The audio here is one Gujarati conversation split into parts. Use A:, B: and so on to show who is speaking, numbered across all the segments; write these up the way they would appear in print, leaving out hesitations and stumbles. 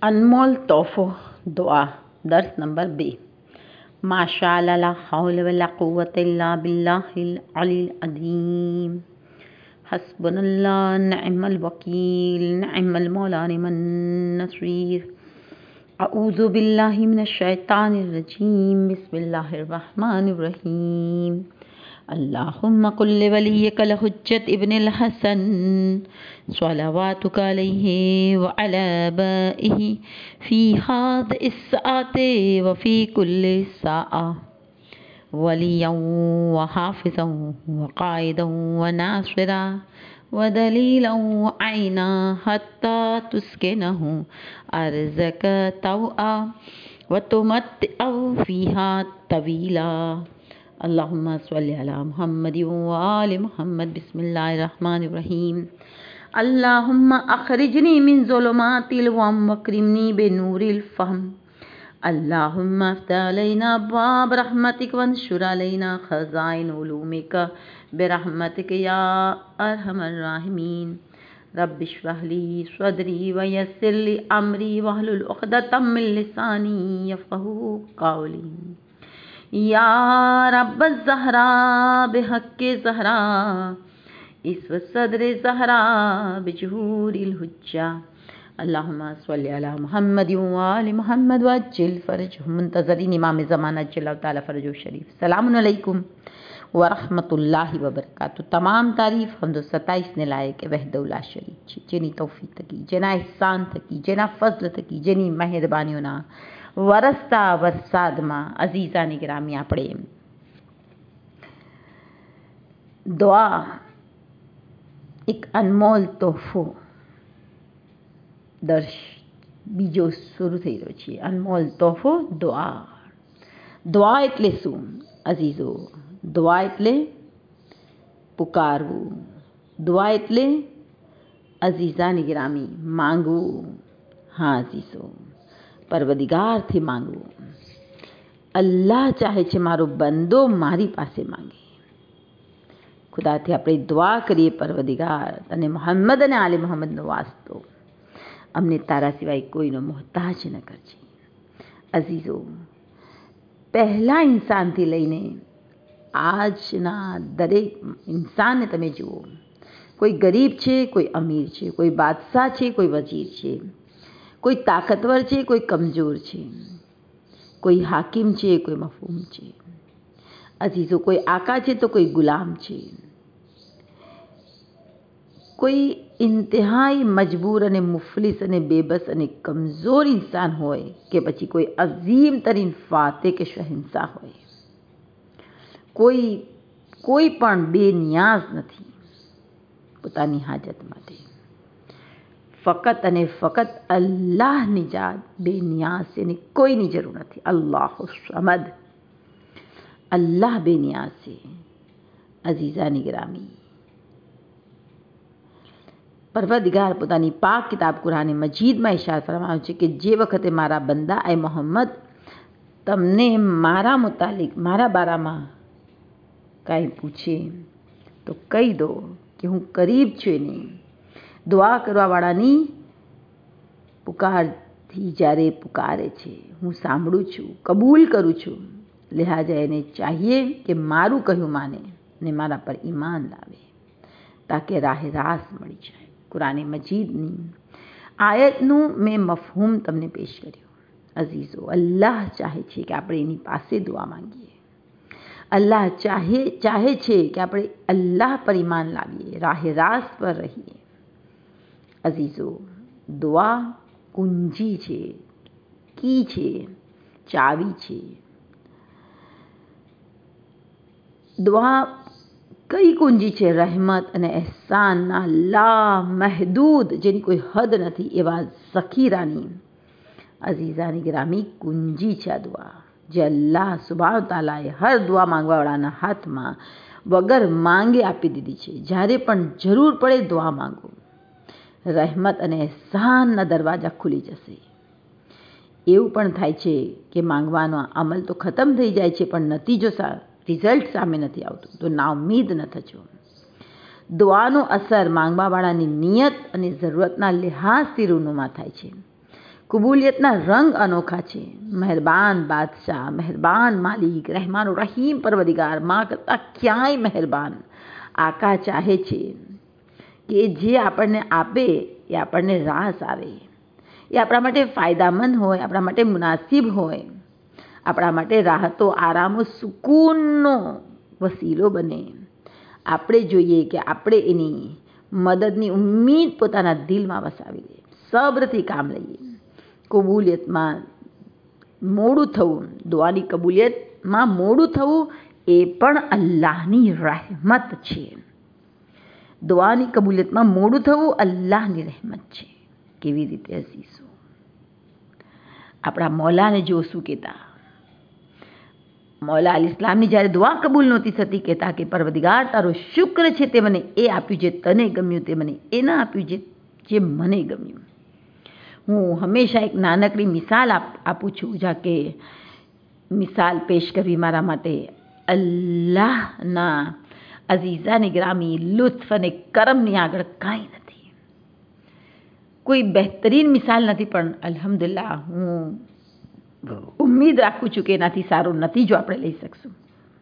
A: अनमोल तोहफो दुआ दर्स नंबर 2। माशाअल्लाह ला हौल वला कुव्वत इल्ला बिल्लाहिल अलील अज़ीम। हस्बुनल्लाह निअमल वकील निअमल मौला निअमन नसीर। अऊज़ु बिल्लाहि मिनश शैतानिर रजीम। बिस्मिल्लाहिर रहमानिर रहीम। अल्लाहुम्मा कुल्लि वलिय्यकल हुज्जत इब्निल हसन स्वलवातुका अलैहि व अला आबाइहि फी हाज़िहिस सआति व फी कुल्लि साआ वलिय्यन व हाफ़िज़न व क़ाइदन व नासिरा व दलीलन व ऐना हत्ता तुस्किनहु अर्ज़क तौआ व तुमत्तिअहु फ़ीहा तवीला। अल्लाहुम्मा सल्लि अला मुहम्मद व आलि मुहम्मद। बिस्मिल्लाहिर रहमानिर रहीम। अल्लाहुम्मा अख़रिजनी मिन ज़ुलुमातिल वहम वअक्रिमनी बिनूरिल फ़हम। अल्लाहुम्मा अफ़्तह अलैना अब्वाब रहमतिक वंशुर अलैना ख़ज़ाइन उलूमिक बिरहमतिक या अरहमर राहिमीन। रब्बि इश्रह ली सदरी व यस्सिर ली अमरी वहलुल उक़दतम मिन लिसानी यफ़क़हू क़ौली। या रब्बज़ ज़हरा बिहक़्क़ि ज़हरा इस्व सदर ज़हरा बिजुहूरिल हुज्जा। अल्लाहुम्मा सल्लि अला मुहम्मद व आलि मुहम्मद वअज्जिल फ़रजहुम। मुंतज़रीन इमाम ज़मान अज्जल ताला फ़रजहु शरीफ। सलामुन अलैकुम व रहमतुल्लाहि व बरकातुहू। तमाम तारीफ़ हम्द व सताइश ने लायक वहदहु ला शरीक छे, जेनी तौफ़ीक़ थकी, जेना एहसान थकी, जेना फ़ज़्ल थकी, जेनी मेहरबानीओना वरसता वरसादमां अज़ीज़ानी गिरामी આપણે दुआ एक अनमोल तोहफो દર્શ બીજો શરૂ થઈ રહ્યો છે। અનમોલ તોહફો દુઆ। દુઆ એટલે શું અઝીઝો? દુઆ એટલે પુકારવું, દુઆ એટલે અઝીઝાની ગિરામી માંગવું। હા અઝીઝો, પરવદિગારથી માંગવું। અલ્લાહ ચાહે છે મારો બંદો મારી પાસે માંગે। ખુદાથી આપણે દુઆ કરીએ, પરવદિગાર તને મુહમ્મદ અને આલે મુહમ્મદનો વાસ્તો, અમને તારા સિવાય કોઈનો મોહતાજ ન કરજે। અઝીઝો, પહેલા ઇન્સાનથી લઈને આજના દરેક ઇન્સાનને તમે જુઓ, કોઈ ગરીબ છે, કોઈ અમીર છે, કોઈ બાદશાહ છે, કોઈ વજીર છે, કોઈ તાકતવર છે, કોઈ કમજોર છે, કોઈ હાકિમ છે, કોઈ મફહૂમ છે। અઝીઝો, કોઈ આકા છે તો કોઈ ગુલામ છે, કોઈ ઇન્તહાઈ મજબૂર અને મુફલિસ અને બેબસ અને કમજોર ઇન્સાન હોય કે પછી કોઈ અઝીમ તરીન ફાતેહ કે શહેનશાહ હોય, કોઈ પણ બેનિયાઝ નથી પોતાની હાજત માટે। ફકત અને ફકત અલ્લાહની જાત બેનિયાઝ છે, એને કોઈની જરૂર નથી। અલ્લાહુ સમદ, અલ્લાહ બેનિયાઝ છે। અઝીઝાની ગિરામી, પરવદિગાર પોતાની પાક કિતાબ કુરાન મજીદમાં ઇરશાદ ફરમાવ્યું છે કે જે વખતે મારા બંદા એ મોહમ્મદ તમને મારા મુતાલિક, મારા બારામાં કાંઈ પૂછે તો કહી દો કે હું કરીબ છું એની દુઆ કરવાવાળાની પુકારથી જ્યારે પુકારે છે હું સાંભળું છું, કબૂલ કરું છું। લિહાજા એને ચાહીએ કે મારું કહ્યું માને અને મારા પર ઈમાન લાવે તાકે રાહે રાસ મળી જાય। કુરાન મજીદની આયતનું મેં મફહૂમ તમને પેશ કર્યું। અઝીઝો, અલ્લાહ ચાહે છે કે આપણે એની પાસે દુઆ માંગીએ। અલ્લાહ ચાહે છે કે આપણે અલ્લાહ પર ઈમાન લાવીએ, રાહે રાસ પર રહીએ। અઝીઝો, દુઆ કુંજી છે, કી છે, ચાવી છે। દુઆ કઈ કુંજી છે? રહેમત અને એહસાનના લામહેદૂદ, જેની કોઈ હદ નથી એવા ઝખીરાની અઝીઝાની ગિરામી કુંજી છે આ દુઆ, જે અલ્લાહ સુબ્હાન તાલાએ હર દુઆ માંગવાવાળાના હાથમાં વગર માંગે આપી દીધી છે। જ્યારે પણ જરૂર પડે દુઆ માંગો, રહેમત અને એહસાનના દરવાજા ખુલી જશે। એવું પણ થાય છે કે માંગવાનો અમલ તો ખતમ થઈ જાય છે પણ નતીજો રિઝલ્ટ સામે નથી આવતું, તો નાઉમ્મીદ ન થજો। દુઆનો અસર માંગવાવાળાની નિયત અને જરૂરતના લિહાઝથી રૂનુમા થાય છે। કબૂલિયતના રંગ અનોખા છે. મહેરબાન બાદશાહ, મહેરબાન માલિક, રહેમાન રહીમ પરવદિગાર, માં કરતાં ક્યાંય મહેરબાન આકા ચાહે છે કે જે આપણને આપે એ આપણને રાસ આવે, એ આપણા માટે ફાયદામંદ હોય, આપણા માટે મુનાસિબ હોય, આપણા માટે રાહતો, આરામો, સુકૂનનો વસીલો બને. આપણે જોઈએ કે આપણે એની મદદની ઉમ્મીદ પોતાના દિલમાં વસાવી લઈએ, સબ્રથી કામ લઈએ. કબૂલિયતમાં મોડું થવું, દુઆની કબૂલિયતમાં મોડું થવું એ પણ અલ્લાહની રહેમત છે. દુઆની કબૂલિયતમાં મોડું થવું અલ્લાહની રહેમત છે. કેવી રીતે અઝીઝો? આપણા મૌલાને જો શું કહેતા, મૌલા અલી ઇસ્લામની જ્યારે દુઆ કબૂલ નહોતી થતી, કહેતા કે પરવદિગાર તારો શુક્ર છે, તે મને એ આપ્યું જે તને ગમ્યું, તે મને એ ના આપ્યું જે મને ગમ્યું. હું હંમેશા એક નાનકડી મિસાલ આપું છું, જા કે મિસાલ પેશ કરવી મારા માટે અલ્લાહના અઝીઝાની ગ્રામી લુત્ફ અને કરમની આગળ કાંઈ નથી. કોઈ બહેતરીન મિસાલ નથી, પણ અલ્હમ્દુલિલ્લાહ હું ઉમ્મીદ રાખું છું કે એનાથી સારું નતીજો આપણે લઈ શકશું.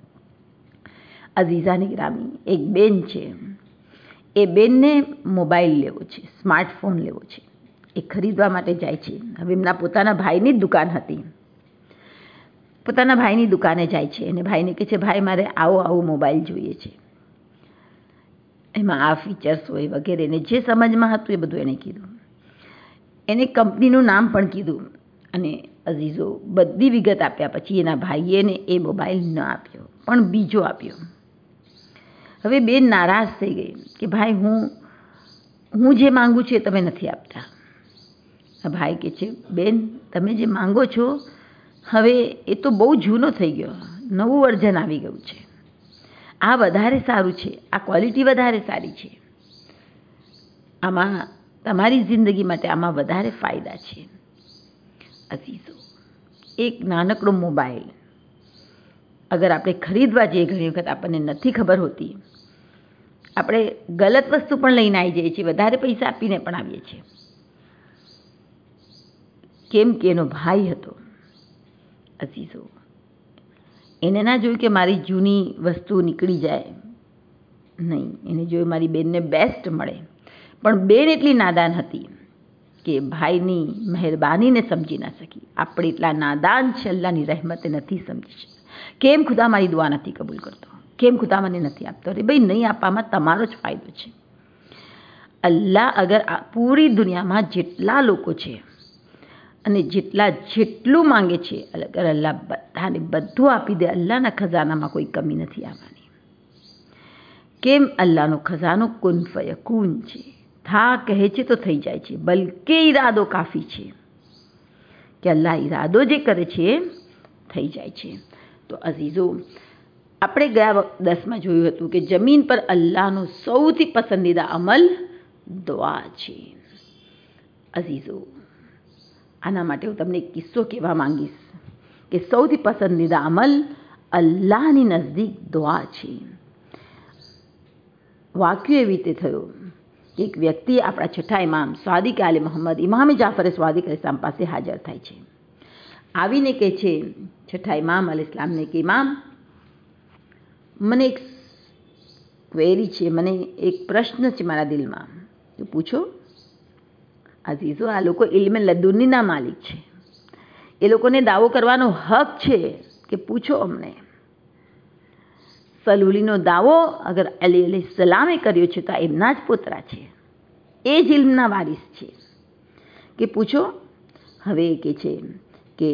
A: અઝીઝાની ગ્રામી એક બેન છે, એ બેનને મોબાઈલ લેવો છે, સ્માર્ટફોન લેવો છે. એ ખરીદવા માટે જાય છે. હવે એમના પોતાના ભાઈની જ દુકાન હતી, પોતાના ભાઈની દુકાને જાય છે અને ભાઈને કહે છે, ભાઈ મારે આવો મોબાઈલ જોઈએ છે, એમાં આ ફીચર્સ હોય વગેરે. એને જે સમજમાં હતું એ બધું એણે કીધું. એને કંપનીનું નામ પણ કીધું અને અઝીઝો બધી વિગત આપ્યા પછી એના ભાઈએ એને એ મોબાઈલ ન આપ્યો, પણ બીજો આપ્યો. હવે બેન નારાજ થઈ ગઈ કે ભાઈ હું જે માંગુ છું એ તમે નથી આપતા. ભાઈ કહે છે, બેન તમે જે માંગો છો હવે એ તો બહુ જૂનો થઈ ગયો, નવું વર્ઝન આવી ગયું છે. આ વધારે સારું છે, આ ક્વોલિટી વધારે સારી છે, આમાં તમારી જિંદગી માટે આમાં વધારે ફાયદા છે. અઝીઝો, એક નાનકડો મોબાઈલ અગર આપણે ખરીદવા જઈએ, ઘણી વખત આપણને નથી ખબર હોતી, આપણે ગલત વસ્તુ પણ લઈને આવી જઈએ છીએ, વધારે પૈસા આપીને પણ આવીએ છીએ. કેમ કે એનો ભાઈ હતો. અઝીઝો, એને ના જોયું કે મારી જૂની વસ્તુ નીકળી જાય, નહીં, એને જોયું મારી બેનને બેસ્ટ મળે. પણ બેન એટલી નાદાન હતી કે ભાઈની મહેરબાનીને સમજી ના શકી. આપણે એટલા નાદાન છે, અલ્લાહની રહેમતે નથી સમજી શકતા. કેમ ખુદા મારી દુઆ નથી કબૂલ કરતો, કેમ ખુદા મને નથી આપતો? અરે ભાઈ, નહીં આપવામાં તમારો જ ફાયદો છે. અલ્લાહ અગર પૂરી દુનિયામાં જેટલા લોકો છે અને જેટલું માંગે છે, અગર અલ્લાહ બધાને બધું આપી દે, અલ્લાહના ખજાનામાં કોઈ કમી નથી આવવાની. કેમ? અલ્લાહનો ખજાનો કુન ફયકૂન છે. થા કહે છે તો થઈ જાય છે, બલકે ઈરાદો કાફી છે કે અલ્લાહ ઈરાદો જે કરે છે થઈ જાય છે. તો અઝીઝો, આપણે ગયા દસમાં જોયું હતું કે જમીન પર અલ્લાહનો સૌથી પસંદીદા અમલ દુઆ છે. અઝીઝો, આના માટે હું તમને એક કિસ્સો કહેવા માંગીશ કે સૌથી પસંદીદા અમલ અલ્લાહની નજદીક દુઆ છે. વાક્ય એવી રીતે થયો કે એક વ્યક્તિ આપણા છઠ્ઠા ઇમામ સ્વાદિક આલે મોહમ્મદ ઇમામે જાફરે સ્વાદિક અલીસ્લામ પાસે હાજર થાય છે. આવીને કહે છે છઠ્ઠા ઇમામ અલ ઇસ્લામને કે ઇમામ, મને એક ક્વેરી છે, મને એક પ્રશ્ન છે મારા દિલમાં, તો પૂછો. અઝીઝો, આ લોકો ઇલ્મે લદુનીના માલિક છે, એ લોકોને દાવો કરવાનો હક છે કે પૂછો અમને. સલુલીનો દાવો અગર અલી અલૈહિસ્સલામે કર્યો છે તો એમના જ પુત્રા છે, એ જ ઇલ્મના વારિસ છે કે પૂછો. હવે એ કહે છે કે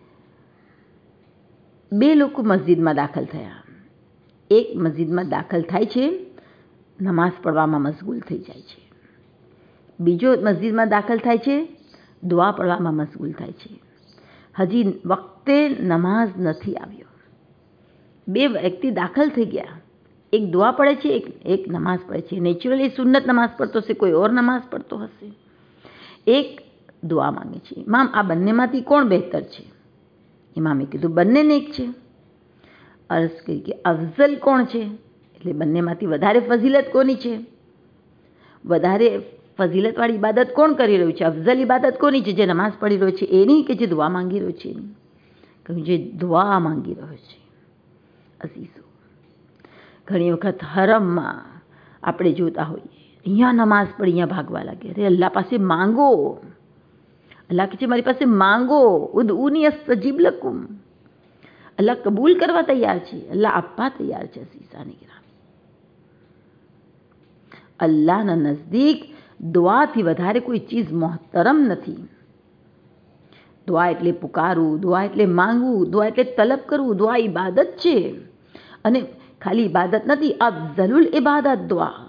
A: બે લોકો મસ્જિદમાં દાખલ થયા. એક મસ્જિદમાં દાખલ થાય છે, નમાઝ પઢવામાં મશગુલ થઈ જાય છે. બીજો મસ્જિદમાં દાખલ થાય છે, દુઆ પઢવામાં મશગુલ થાય છે. હજી વખતે નમાઝ નથી આવ્યો. બે વ્યક્તિ દાખલ થઈ ગયા, એક દુઆ પડે છે, એક નમાઝ પડે છે. નેચરલી સુન્નત નમાઝ પડતો હશે, કોઈ ઓર નમાઝ પડતો હશે. એક દુઆ માંગે છે. ઇમામ, આ બંનેમાંથી કોણ બહેતર છે? ઇમામે કીધું બંનેને એક છે. અર્ઝ કરી કે અફઝલ કોણ છે, એટલે બંનેમાંથી વધારે ફઝીલત કોની છે? વધારે ફઝીલતવાળી ઇબાદત કોણ કરી રહ્યું છે? અફઝલ ઇબાદત કોની છે? જે નમાઝ પઢી રહ્યો છે એ નહીં કે જે દુઆ માંગી રહ્યો છે. કહ્યું જે દુઆ માંગી રહ્યો છે. અઝીઝો, ઘણી વખત હરમમાં આપણે જોતા હોઈએ, અહીંયા નમાઝ પડી અહીંયા ભાગવા લાગે. અરે અલ્લાહ પાસે માંગો. અલ્લાહ કે છે મારી પાસે માંગો. ઉદઉની અસ્તજીબ લકુમ. અલ્લાહ કબૂલ કરવા તૈયાર છે, અલ્લાહ આપવા તૈયાર છે. અઝીઝાની ગ્રામી, અલ્લાહના નજદીક દુઆથી વધારે કોઈ ચીજ મોહતરમ નથી. દુઆ એટલે પુકારવું, દુઆ એટલે માંગવું, દુઆ એટલે તલબ કરવું. દુઆ ઇબાદત છે, અને ખાલી ઇબાદત નથી, અફઝલુલ ઇબાદત દુઆ.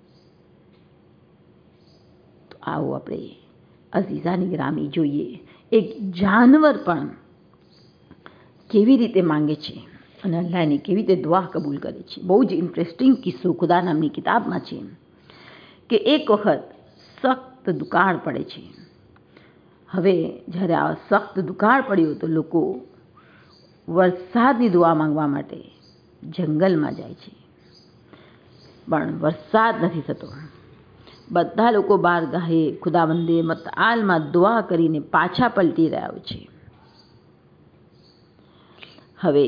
A: તો આવો આપણે અઝીઝાની ગ્રામી જોઈએ એક જાનવર પણ કેવી રીતે માંગે છે અને અલ્લાહની કેવી રીતે દુઆ કબૂલ કરે છે. બહુ જ ઇન્ટરેસ્ટિંગ કિસ્સો ખુદા નામની કિતાબમાં છે કે એક વખત સખ્ત દુકાળ પડે છે. હવે જ્યારે આ સખ્ત દુકાળ પડ્યો તો લોકો વરસાદની દુઆ માંગવા માટે જંગલમાં જાય છે, પણ વરસાદ નથી થતો. બધા લોકો બારગાહે ખુદાવંદે મતઆલમાં દુઆ કરીને પાછા પલટી રહ્યા છે. હવે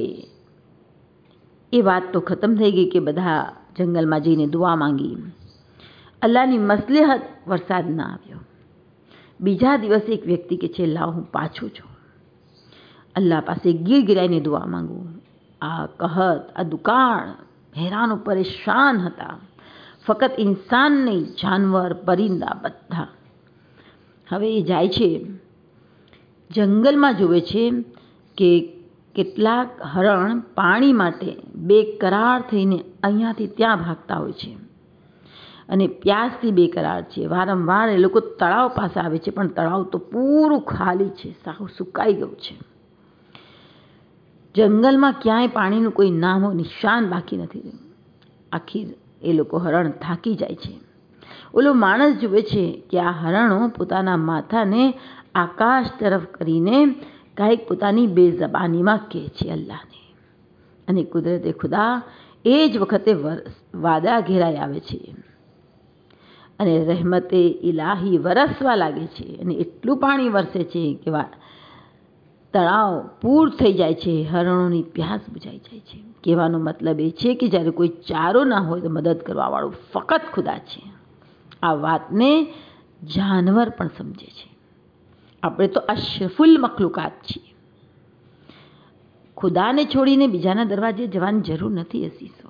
A: એ વાત તો ખતમ થઈ ગઈ કે બધા જંગલમાં જઈને દુઆ માંગી. અલ્લાહની મસલહત વરસાદ ના આવ્યો. બીજા દિવસે એક વ્યક્તિ કે છે લાવ હું પાછો છું, અલ્લાહ પાસે ગીરાઈને દુઆ માંગું. આ કહત, આ દુકાળ, હેરાન પરેશાન હતા. ફક્ત ઇન્સાન નહીં, જાનવર, પરિંદા બધા. હવે એ જાય છે જંગલમાં, જોવે છે કે કેટલાક હરણ પાણી માટે બેકરાર થઈને અહીંયાથી ત્યાં ભાગતા હોય છે અને પ્યાસથી બેકરાર છે. વારંવાર એ લોકો તળાવ પાસે આવે છે, પણ તળાવ તો પૂરું ખાલી છે, સાવ સુકાઈ ગયું છે. જંગલમાં ક્યાંય પાણીનું કોઈ નામો નિશાન બાકી નથી રહ્યું. આખીર એ લોકો હરણ થાકી જાય છે. ઓલો માણસ જુએ છે કે આ હરણો પોતાના માથાને આકાશ તરફ કરીને કાંઈક પોતાની બેઝબાનીમાં કહે છે અલ્લાહને. અને કુદરતે ખુદા એ જ વખતે વાદળા ઘેરાઈ આવે છે અને રહેમતે ઇલાહી વરસવા લાગે છે અને એટલું પાણી વરસે છે કે તળાવ પૂર થઈ જાય છે. હરણોની પ્યાસ બુઝાઈ જાય છે. કહેવાનો મતલબ એ છે કે જ્યારે કોઈ ચારો ના હોય તો મદદ કરવાવાળું ફક્ત ખુદા છે. આ વાતને જાનવર પણ સમજે છે. આપણે તો અશરફુલ મખલુકાત છીએ. ખુદાને છોડીને બીજાના દરવાજે જવાની જરૂર નથી. અસીસો,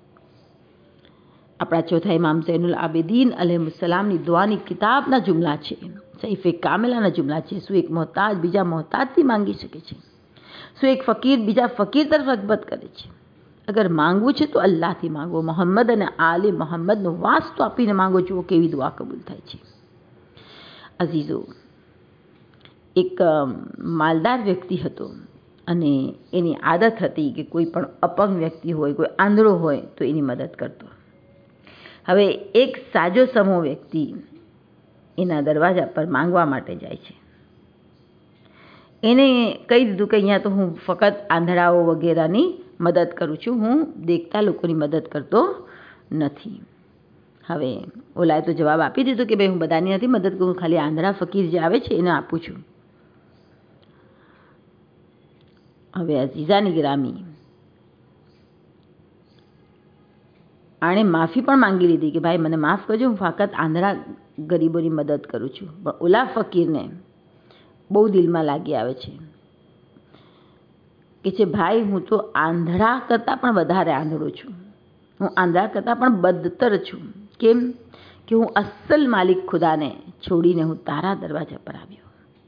A: આપણા ચોથા ઇમામ ઝૈનુલ આબિદીન અલૈહિસ્સલામની દુઆની કિતાબના જુમલા છે, સહીફે કામિલાના જુમલા છે. શું એક મોહતાજ બીજા મોહતાજથી માંગી શકે છે? શું એક ફકીર બીજા ફકીર તરફ રગબત કરે છે? અગર માંગવું છે તો અલ્લાહથી માંગો. મોહમ્મદ અને આલે મોહમ્મદનો વાસ્તો આપીને માંગો. જુઓ કેવી દુઆ કબૂલ થાય છે. અઝીઝો, એક માલદાર વ્યક્તિ હતો અને એની આદત હતી કે કોઈ પણ અપંગ વ્યક્તિ હોય, કોઈ આંધળો હોય તો એની મદદ કરતો. હવે એક સાજો સમૂહ વ્યક્તિ એના દરવાજા પર માંગવા માટે જાય છે. એને કહી દીધું કે અહીંયા તો હું ફક્ત આંધળાઓ વગેરેની મદદ કરું છું, હું દેખતા લોકોની મદદ કરતો નથી. હવે ઓલાએ તો જવાબ આપી દીધો કે ભાઈ હું બધાની નથી મદદ કરું, ખાલી આંધળા ફકીર જે આવે છે એને આપું છું. હવે અઝીઝાની ગ્રામી આણે માફી પણ માંગી લીધી કે ભાઈ મને માફ કરજો, હું ફક્ત આંધળા ગરીબોની મદદ કરું છું. પણ ઓલા ફકીરને બહુ દિલમાં લાગી આવે છે કે છે ભાઈ હું તો આંધળા કરતાં પણ વધારે આંધળો છું, હું આંધળા કરતાં પણ બદતર છું. કેમ કે હું અસલ માલિક ખુદાને છોડીને હું તારા દરવાજા પર આવ્યો.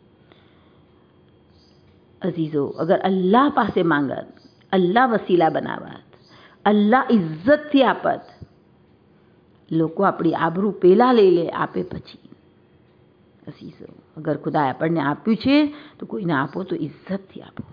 A: અઝીઝો, અગર અલ્લાહ પાસે માંગત, અલ્લાહ વસીલા બનાવત, અલ્લાહ ઇજ્જતથી આપત, લોકો આપણી આબરૂ પહેલાં લઈ લે, આપે પછી. અઝીઝો, અગર ખુદાએ આપણને આપ્યું છે તો કોઈને આપો તો ઇજ્જતથી આપો.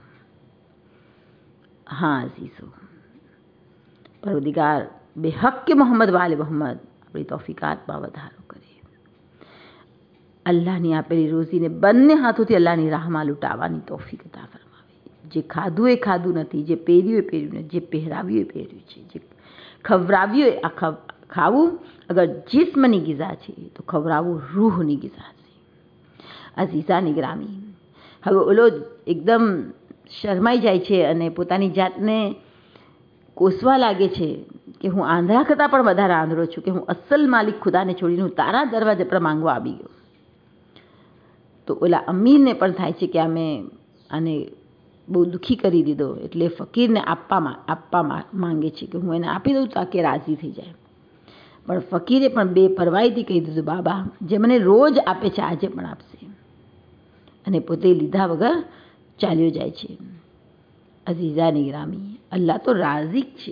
A: હા અઝીઝો, પરવદિગાર બેહક મોહમ્મદ વાલે મોહમ્મદ આપણી તૌફીકાતમાં વધારો કરે. અલ્લાહની આપેલી રોઝીને બંને હાથોથી અલ્લાહની રાહમાં લૂંટાવવાની તૌફીક અતા ફરમાવે. જે ખાધું એ ખાધું નથી, જે પહેર્યું એ પહેર્યું નથી, જે પહેરાવ્યું એ પહેર્યું છે, જે ખવરાવ્યું એ ખાવું અગર જિસ્મની ગિઝા છે તો ખવડાવવું રૂહની ગિઝા છે. અઝીઝાની ગ્રામી, હવે ઓલો એકદમ શરમાઈ જાય છે અને પોતાની જાતને કોસવા લાગે છે કે હું આંધળા કરતાં પણ વધારે આંધળો છું, કે હું અસલ માલિક ખુદાને છોડીને હું તારા દરવાજે પર માંગવા આવી ગયો. તો ઓલા અમીરને પણ થાય છે કે અમે આને બહુ દુઃખી કરી દીધો, એટલે ફકીરને આપવા માંગે છે કે હું એને આપી દઉં તો કે રાજી થઈ જાય. પણ ફકીરે પણ બેપરવાહીથી કહી દીધું, બાબા જે મને રોજ આપે છે આજે પણ આપશે, અને પોતે લીધા વગર ચાલ્યો જાય છે. અઝીઝાની ગ્રામી, અલ્લાહ તો રાઝિક છે,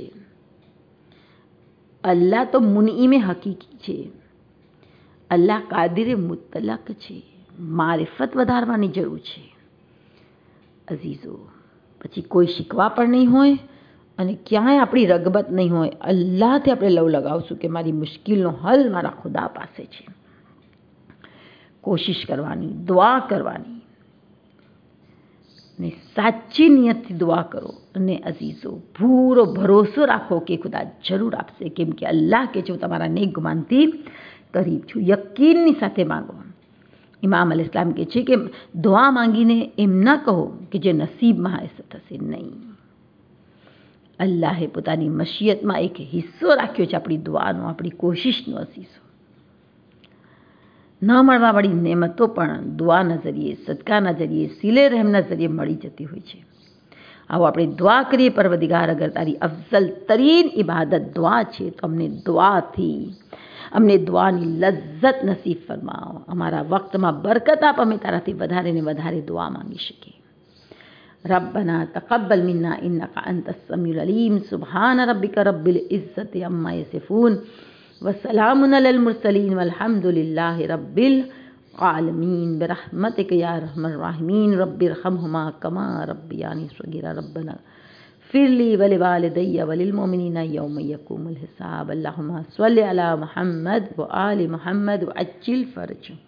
A: અલ્લાહ તો મુનઈમે હકીકી છે, અલ્લાહ કાદિરે મુતલક છે. મારિફત વધારવાની જરૂર છે અઝીઝો. પછી કોઈ શીખવા પણ નહીં હોય અને ક્યાંય આપણી રગબત નહીં હોય. અલ્લાહથી આપણે લવ લગાવશું કે મારી મુશ્કેલનો હલ મારા ખુદા પાસે છે. કોશિશ કરવાની, દુઆ કરવાની, ને સાચી નિયતથી દુઆ કરો. અને અઝીઝો પૂરો ભરોસો રાખો કે ખુદા જરૂર આપશે, કેમ કે અલ્લાહ કે છે હું તમારા નેક ગુમાનથી કરીબ છું. યકીનની સાથે માંગો. ઇમામ અલ ઇસ્લામ કહે છે કે દુઆ માંગીને એમ ન કહો કે જે નસીબમાં હશે થશે, નહીં. અલ્લાહે પોતાની મશિયતમાં એક હિસ્સો રાખ્યો છે આપણી દુઆનો, આપણી કોશિશનો અઝીઝો. ન મળવાવાળી નેમતો પણ દુઆના જરીએ, સદકાના જરીએ, સિલે રહેમના જરીએ મળી જતી હોય છે. આવો આપણે દુઆ કરીએ, પરવદિગાર અગર તારી અફઝલ તરીન ઇબાદત દુઆ છે તો અમને દુઆની લજ્જત નસીબ ફરમાવો. અમારા વક્તમાં બરકત આપ, અમે તારાથી વધારે ને વધારે દુઆ માંગી શકીએ. રબ્બના તકબ્બલ મિન્ના ઇન્નકા અંતસ સમીઉલ અલીમ. સુબહાન રબ્બિકા રબ્બિલ ઇઝ્ઝતિ અમ્મા યસિફૂન વસલામુન અલલ મુરસલીન વલ્હમ્દુલિલ્લાહિ રબ્બિલ આલમીન. બિરહમતિક યા અરહમર રાહિમીન. રબ્બિરહમहुमा કમા રબ્બિયાની સગીરા. રબ્બના ફિરલી વલિવાલિદય્ય વલિલમુમિનીના यौम यक़ूमुल हिसाब. अल्लाहुम्मा सल्लि अला मुहम्मद व आलि मुहम्मद व अज्जिल फरज.